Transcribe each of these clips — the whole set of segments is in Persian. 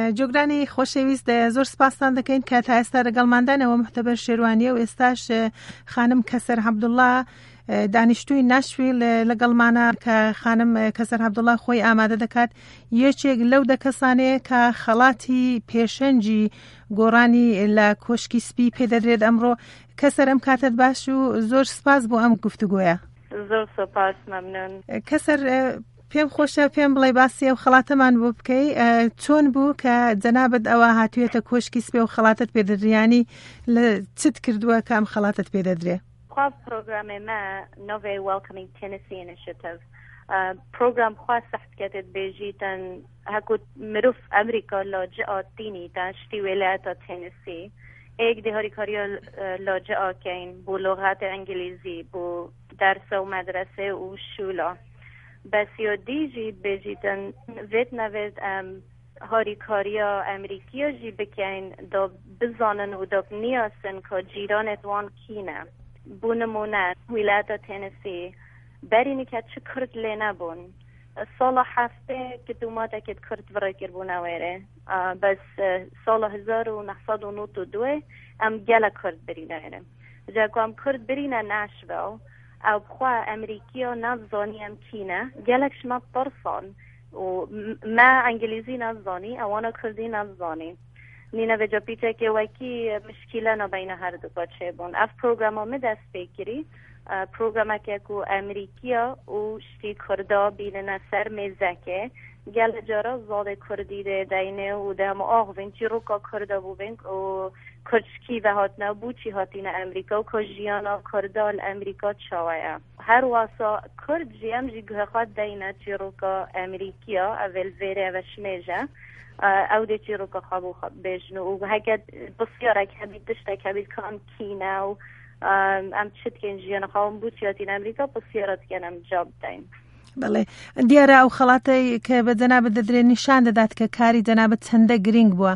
جۆگرانی خۆشەویست زۆر سپاسان دەکەین کە تا ئێستا لەگەڵماندانەوە محتەبەر شێروانیە و ئێستاش خانم کەسەر عەبدوڵڵا دانیشتووی ناشویل لەگەڵمانە کە خانم کەسەر عەبدوڵڵا خۆی ئامادە دەکات یەکێک لەو کەسانەیە کە خەڵاتی پێشەنجی گۆڕانی لە کۆشکی سپی پێدەدرێت ئەمڕۆ. کەسەر ئەم کاتت باش و زۆر سپاس بۆ ئەم گفتوگۆیە. زۆر سپاس، مەمنون. کەسەر پێم خۆشە پێم بڵێ باسی ئەو خەڵاتەمان بۆ بکەی، چۆن بوو کە جەنابەت ئەوە هاتوویەتە کۆشکی سپێ و خەڵاتت پێدەدریانی لە چت کردووە کە ئەم خەڵاتت پێدەدرێ؟ خواف پروگرام ما نوێ Welcoming Tennessee Initiative پروگرام خواست سخت کردید بیجیتن هکوت مروف امریکا لاجئات دینی داشتی ولایت تنسی ایک دهاری کاریا لاجئات کن بو لغت انگلیزی بو درس و مدرسه و شولا بس یا دیجی بیجیتن وید نوید هاری کاریا امریکیا جی بکن دا بزانن و دا نیاسن که جیرانت وان کینه بو نمونه ولایت تنسی برینی که چه کرد لی نبون سال هفته که دوماده که کرد ورای کربونه ویره بس سال 1992 ام گله کرد برینه ویره جا که ام کرد برینه نشوه او بخواه امریکی ها نزانی ام کینه گلک شما پرسان و ما انگلیزی نزانی اوانا کردی نزانی نینه به جا پیچه که وکی مشکله نبین هر دو بچه بون اف پروگرام همه دست بگیری پروگرام که کو امریکیا و شتی کردا بینن سر میزکه گل جارا زاده کردی ده دینه و ده هم آغوین چی رو که کردا بوبین و کچکی و هاتنا بو چی هاتین امریکا و کجیانا کردا الامریکا چاویه هر واسا کرد جیم جی گهخواد دینه چی رو که امریکیا اول ویره و شمیجه او ده چی رو که خوابو بجنو و هکت بسیاره که بید دشته که بید کام کینه و ام چت کن جیان خواهم بود چیاتین امریکا بسیارت کنم جاب دایم. بله دیاره او خلاطه که به جناب دادره نشان داد که کاری جناب چنده گرینگ بوا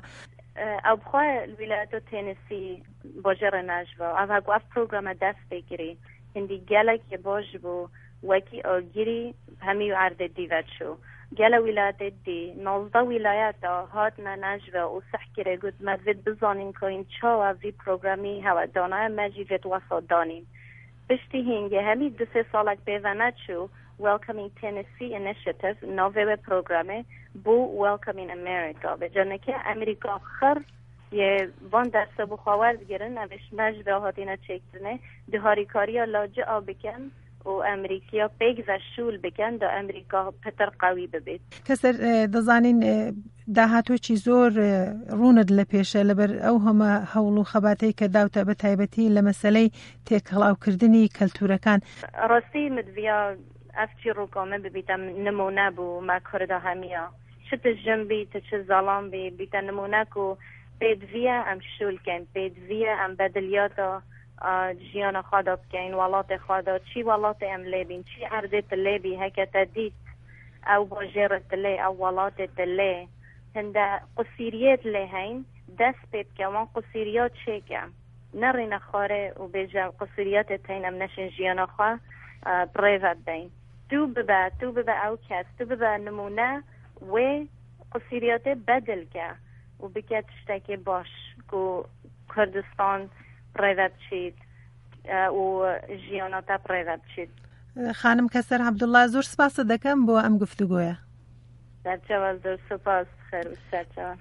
او بخواه الولایت تنسی باجر نجوا او هگو اف پروگرام دست بگیری هندی گله که باج بو وکی آگیری همیو عرض دیوت شو گله ولایت دی 19 ولایت هات نجوا و سحکره گود مدوید بزانین که این چا و وی پروگرامی هوا دانای مجیویت واسا دانیم پشتی هنگه همی 2-3 سالک بیوانت شو Welcoming Tennessee Initiative نوه پروگرامه بو Welcoming America به جانه که امریکا خر یه وان درست بخواورد گرن اوش مجوه هاتینه چکتنه دهاری کاریا لاجعا بکن و امریکا پیگ و شول بکن دا امریکا پتر قوی ببید کسر دزانین داهاتو چی زور روند لپیشه لبر او همه حولو خباتی که داوتا بتایبتی لمساله تکلاو کردنی کلتورکان راستی مدویا افچی رو کامه ببیتم نمونه بو ما کرده همیا چت جنبی چه ظلام بیتا نمونه کو پیدویا ام شول کن پیدویا ام بدلیاتا جیان خدا بکن ولات خدا چی ولات ام لیبین چی عرضت لیبی هکت دید او باجرت لی او ولات لی هنده قصیریت لی هین دست بید که وان قصیریات چه که نرین خاره و بیجا قصیریات تینم نشن جیان خواه بریوت بین تو ببا او کس تو ببا نمونه و قصیریات بدل که و بکت شتاکی باش که کردستان پریوت شید و جیاناتا پریوت شید. خانم کەسەر عەبدوڵڵا زۆر سپاس دەکەم بۆ ئەم گفتوگۆیە. سەرچاوە زۆر سپاس خێر و سەرچاوە.